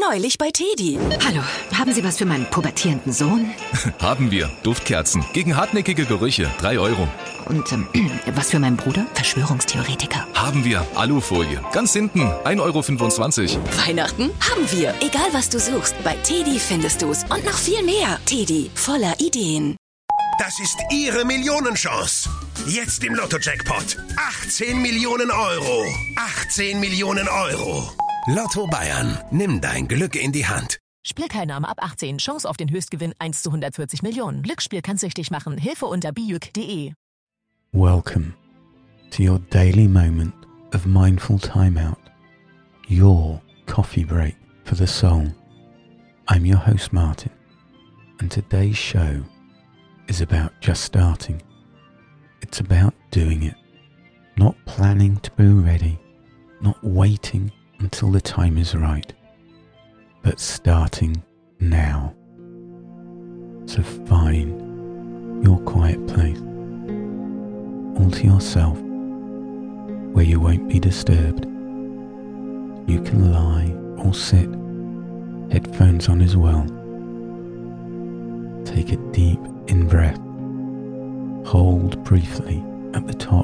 Neulich bei Teddy. Hallo, haben Sie was für meinen pubertierenden Sohn? Haben wir. Duftkerzen. Gegen hartnäckige Gerüche. 3 Euro. Und was für meinen Bruder? Verschwörungstheoretiker. Haben wir. Alufolie. Ganz hinten. 1,25 Euro. Weihnachten haben wir. Egal was du suchst, bei Teddy findest du's. Und noch viel mehr. Teddy, voller Ideen. Das ist Ihre Millionenchance. Jetzt im Lotto-Jackpot. 18 Millionen Euro. 18 Millionen Euro. Lotto Bayern. Nimm dein Glück in die Hand. Spielteilnahme ab 18. Chance auf den Höchstgewinn 1 zu 140 Millionen. Glücksspiel kann süchtig machen. Hilfe unter biuk.de. Welcome to your daily moment of mindful timeout. Your coffee break for the soul. I'm your host Martin, and today's show is about just starting. It's about doing it. Not planning to be ready, not waiting until the time is right, but starting now. So find your quiet place, all to yourself, where you won't be disturbed. You can lie or sit, headphones on as well. Take a deep in-breath, hold briefly at the top,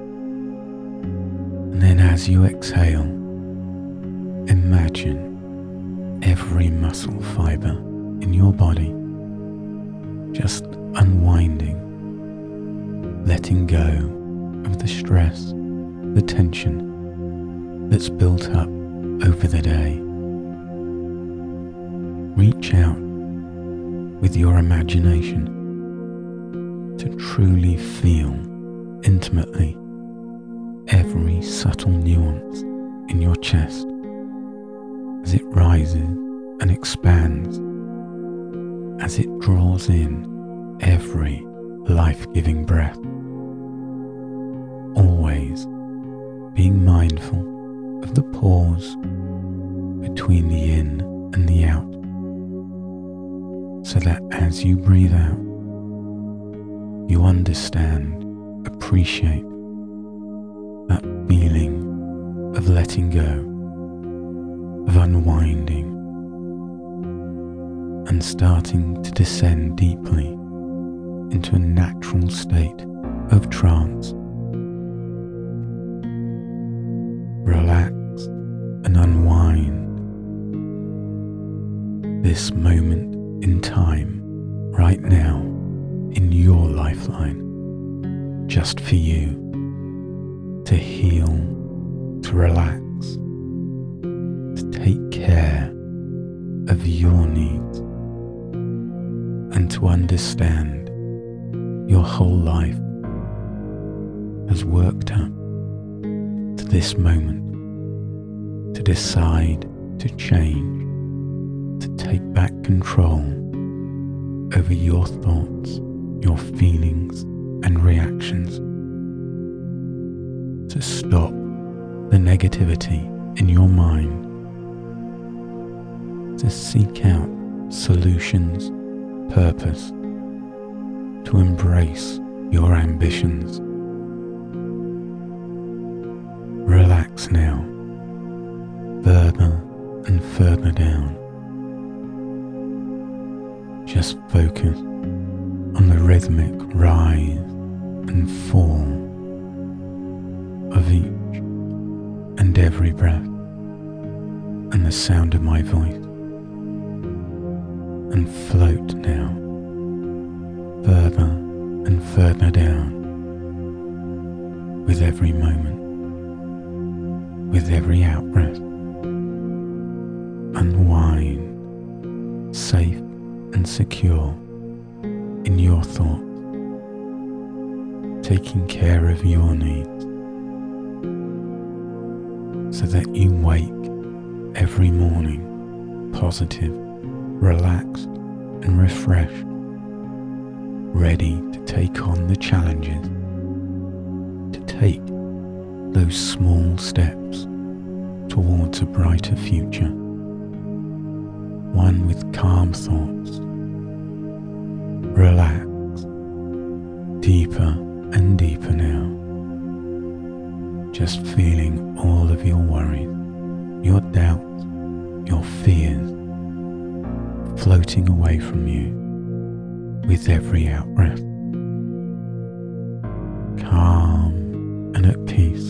and then as you exhale, imagine every muscle fiber in your body just unwinding, letting go of the stress, the tension that's built up over the day. Reach out with your imagination to truly feel intimately every subtle nuance in your chest as it rises and expands, as it draws in every life-giving breath. Always being mindful of the pause between the in and the out, so that as you breathe out, you understand, appreciate that feeling of letting go, of unwinding, and starting to descend deeply into a natural state of trance. Relax and unwind this moment in time, right now, in your lifeline, just for you, to heal, to relax, to take care of your needs, and to understand your whole life has worked up to this moment, to decide to change, to take back control over your thoughts, your feelings and reactions, to stop the negativity in your mind, to seek out solutions, purpose, to embrace your ambitions. Relax now, further and further down. Just focus on the rhythmic rise and fall of each and every breath, and the sound of my voice, and float now further and further down with every moment, with every out-breath. Unwind, safe and secure in your thoughts, taking care of your needs, so that you wake every morning positive, relaxed and refreshed, ready to take on the challenges, to take those small steps towards a brighter future, one with calm thoughts. Relax, deeper and deeper now, just feeling all of your worries, your doubts, your fears, floating away from you with every out-breath. Calm and at peace.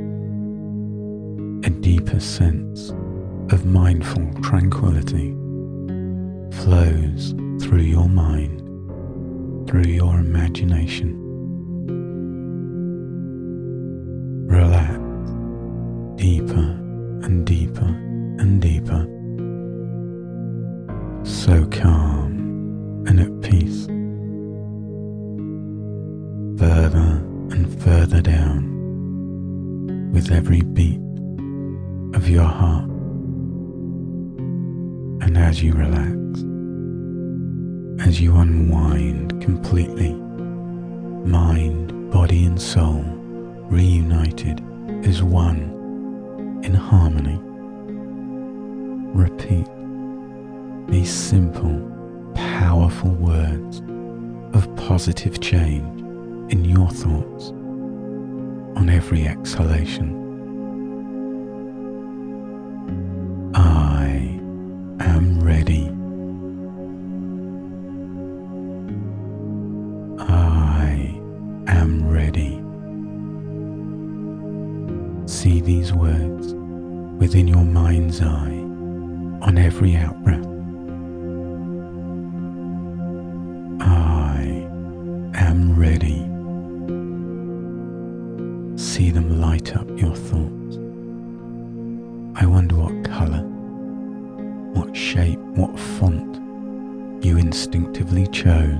A deeper sense of mindful tranquility flows through your mind, through your imagination. Relax deeper and deeper and deeper. So calm and at peace. Further and further down with every beat of your heart. And as you relax, as you unwind completely, mind, body and soul reunited as one in harmony, repeat these simple, powerful words of positive change in your thoughts on every exhalation. I am ready. I am ready. See these words within your mind's eye on every out-breath. I am ready. See them light up your thoughts. I wonder what colour, what shape, what font you instinctively chose.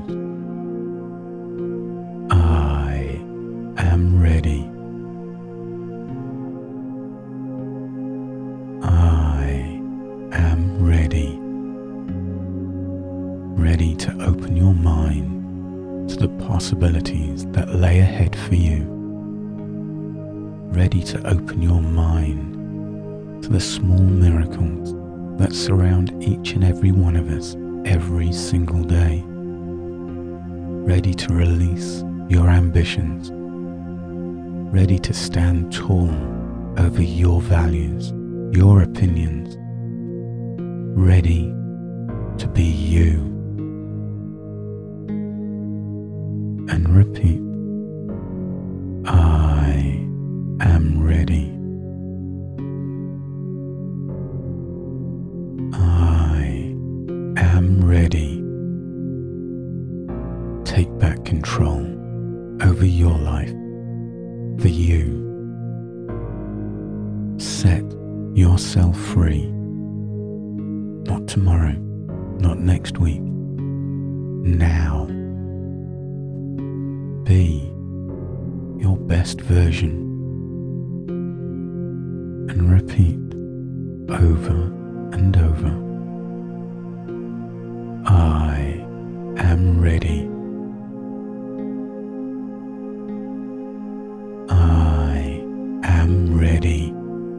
I am ready. I am ready. Ready to open your mind to the possibilities that lay ahead for you. Ready to open your mind to the small miracles that surround each and every one of us every single day. Ready to release your ambitions. Ready to stand tall over your values, your opinions. Ready to be you. And repeat, I am ready. I am ready. Take back control over your life for you. Set yourself free. Not tomorrow, not next week. Now. Be your best version. And repeat over and over. I am ready. I am ready.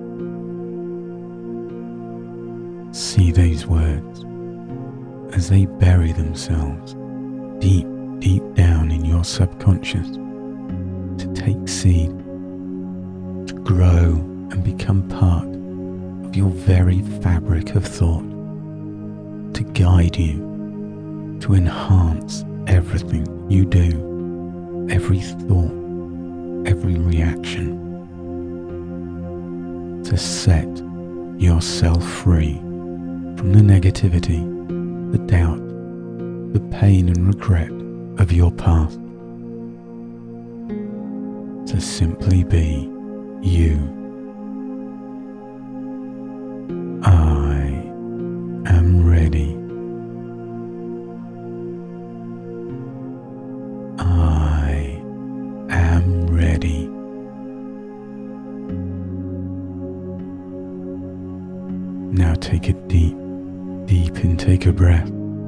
See these words as they bury themselves deep, deep down in your subconscious to take seed, to grow and become part of your very fabric of thought, to guide you, to enhance everything you do, every thought, every reaction, to set yourself free from the negativity, the doubt, the pain and regret of your past, to simply be you. I am ready. I am ready. Now take a deep, deep intake of breath.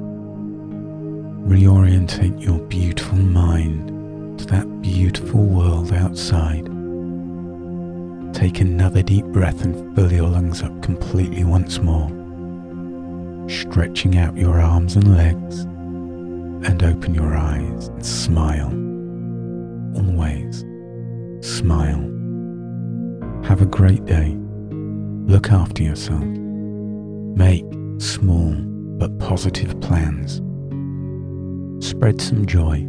Reorientate your beautiful mind to that beautiful world outside. Take another deep breath and fill your lungs up completely once more, stretching out your arms and legs, and open your eyes and smile. Always smile. Have a great day. Look after yourself. Make small but positive plans. Spread some joy.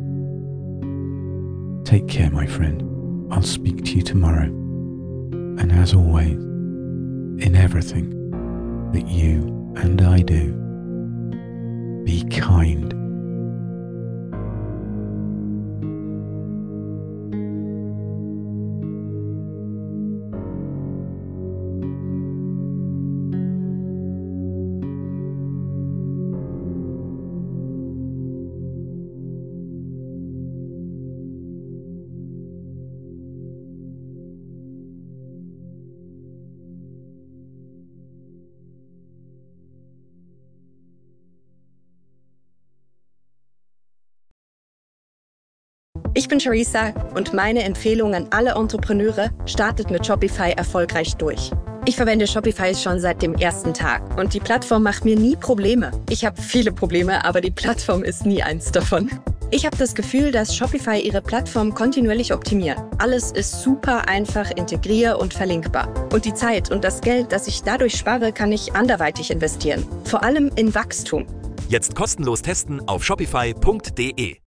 Take care, my friend. I'll speak to you tomorrow. And as always, in everything that you and I do, be kind. Ich bin Charissa und meine Empfehlung an alle Entrepreneure: startet mit Shopify erfolgreich durch. Ich verwende Shopify schon seit dem ersten Tag und die Plattform macht mir nie Probleme. Ich habe viele Probleme, aber die Plattform ist nie eins davon. Ich habe das Gefühl, dass Shopify ihre Plattform kontinuierlich optimiert. Alles ist super einfach integrier- und verlinkbar. Und die Zeit und das Geld, das ich dadurch spare, kann ich anderweitig investieren. Vor allem in Wachstum. Jetzt kostenlos testen auf shopify.de.